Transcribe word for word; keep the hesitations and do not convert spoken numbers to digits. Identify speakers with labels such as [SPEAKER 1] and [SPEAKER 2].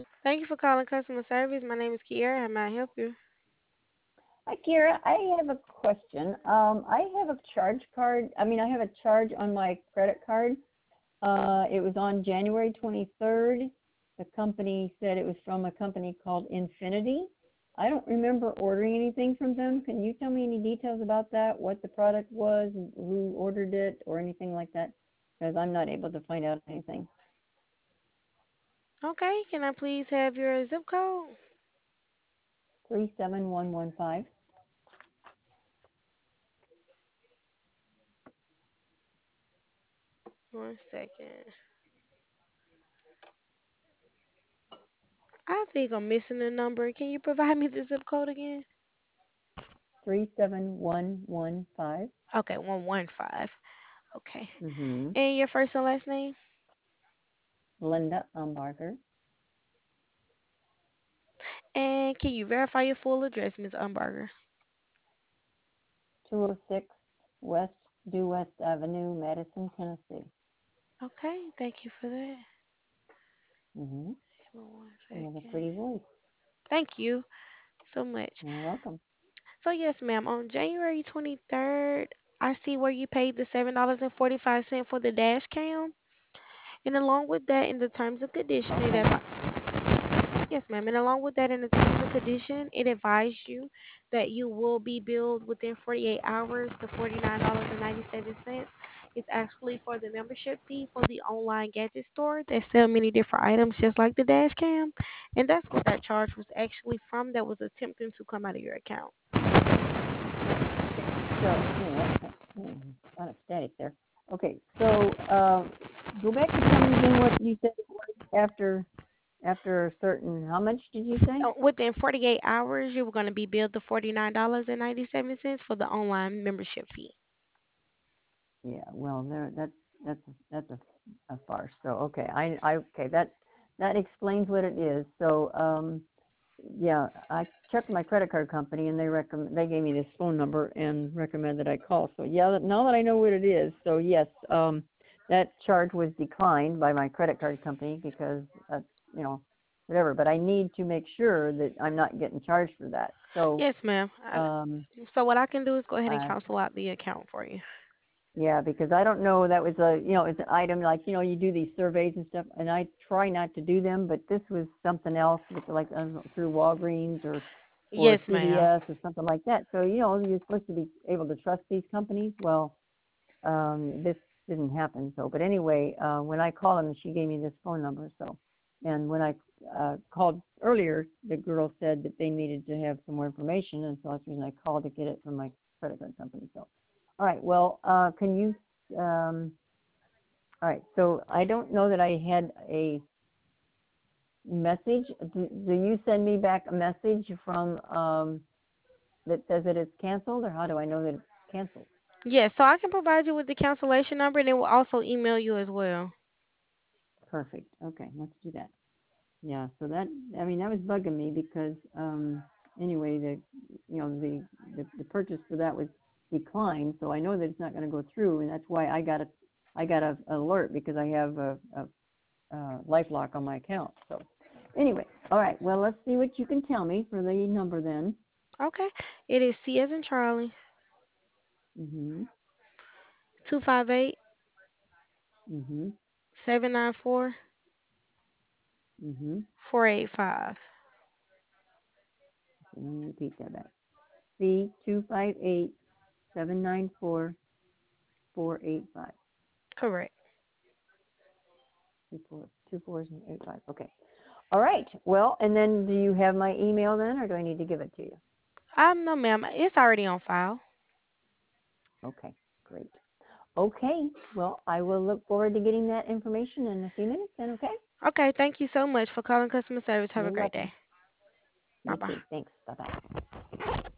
[SPEAKER 1] Thank you for calling customer service. My name is Kiera. How may I help you?
[SPEAKER 2] Hi, Kira. I have a question. Um, I have a charge card. I mean, I have a charge on my credit card. Uh, it was on January twenty-third. The company said it was from a company called Infinity. I don't remember ordering anything from them. Can you tell me any details about that? What the product was, who ordered it, or anything like that? Because I'm not able to find out anything.
[SPEAKER 1] Okay, can I please have your zip code?
[SPEAKER 2] three seven one one five.
[SPEAKER 1] One second. I think I'm missing a number. Can you provide me the zip code again?
[SPEAKER 2] three seven one one five.
[SPEAKER 1] Okay, one one five. Okay.
[SPEAKER 2] Mm-hmm.
[SPEAKER 1] And your first and last name?
[SPEAKER 2] Linda Umbarger.
[SPEAKER 1] And can you verify your full address, Miss Umberger?
[SPEAKER 2] two oh six West Due West Avenue, Madison, Tennessee.
[SPEAKER 1] Okay, thank you for that.
[SPEAKER 2] Mm-hmm.
[SPEAKER 1] One
[SPEAKER 2] You have a
[SPEAKER 1] second.
[SPEAKER 2] pretty voice.
[SPEAKER 1] Thank you so much.
[SPEAKER 2] You're welcome.
[SPEAKER 1] So yes, ma'am, on January twenty-third, I see where you paid the seven dollars and forty-five cents for the dash cam. And along with that, in the terms and condition, it
[SPEAKER 2] Okay.
[SPEAKER 1] advi- yes, ma'am. And along with that, in the terms and condition, it advised you that you will be billed within forty-eight hours to forty-nine dollars and ninety-seven cents. It's actually for the membership fee for the online gadget store that sell many different items, just like the dash cam. And that's what that charge was actually from. That was attempting to come out of your account.
[SPEAKER 2] Okay. So, oh, that's kind of, hmm, kind of static there. Okay. So, uh, go back and tell me again what you said it was after after a certain. How much did you say?
[SPEAKER 1] Uh, Within forty-eight hours, you were going to be billed the forty-nine dollars and ninety-seven cents for the online membership fee.
[SPEAKER 2] Yeah. Well, there. That's that's that's a, a farce. So, okay. I I okay. That that explains what it is. So, um, yeah, I checked my credit card company and they recommend they gave me this phone number and recommended I call. So yeah, that- now that I know what it is, so yes, um, that charge was declined by my credit card company because that's you know whatever. But I need to make sure that I'm not getting charged for that. So
[SPEAKER 1] Yes, ma'am. I,
[SPEAKER 2] um,
[SPEAKER 1] so what I can do is go ahead and
[SPEAKER 2] uh,
[SPEAKER 1] cancel out the account for you.
[SPEAKER 2] yeah, because I don't know that was a you know it's an item like you know you do these surveys and stuff, and I try not to do them, but this was something else with like I don't know, through Walgreens or or
[SPEAKER 1] Yes, ma'am.
[SPEAKER 2] C V S or something like that. So you know you're supposed to be able to trust these companies. Well, um, this didn't happen. So, but anyway, uh, when I called them, she gave me this phone number. So, and when I uh, called earlier, the girl said that they needed to have some more information, and so that's the reason I called to get it from my credit card company. So, all right. Well, uh, can you? Um, all right. So I don't know that I had a message. Do, do you send me back a message from um, that says that it's canceled, or how do I know that it's canceled?
[SPEAKER 1] Yes, so I can provide you with the cancellation number and it will also email you as well.
[SPEAKER 2] Perfect. Okay, let's do that. Yeah, so that, I mean, that was bugging me because, um, anyway, the, you know, the, the, the purchase for that was declined, so I know that it's not gonna go through, and that's why I got a, I got a an alert because I have a, a, uh LifeLock on my account, so. Anyway, all right, well, let's see what you can tell me for the number then.
[SPEAKER 1] Okay. It is C as in Charlie,
[SPEAKER 2] Mhm,
[SPEAKER 1] two five eight,
[SPEAKER 2] mhm,
[SPEAKER 1] seven nine four,
[SPEAKER 2] mhm.
[SPEAKER 1] four eight five.
[SPEAKER 2] Okay, let me repeat that back. C two five eight seven nine four four eight five.
[SPEAKER 1] Correct.
[SPEAKER 2] Two four, two fours and eight five, okay. All right. Well, and then do you have my email then, or do I need to give it to you?
[SPEAKER 1] Um, no, ma'am. It's already on file.
[SPEAKER 2] Okay, great. Okay. Well, I will look forward to getting that information in a few minutes then, okay?
[SPEAKER 1] Okay, thank you so much for calling customer service. Have a
[SPEAKER 2] You're
[SPEAKER 1] great day.
[SPEAKER 2] welcome.
[SPEAKER 1] Bye
[SPEAKER 2] You
[SPEAKER 1] bye.
[SPEAKER 2] too. Thanks. Bye-bye.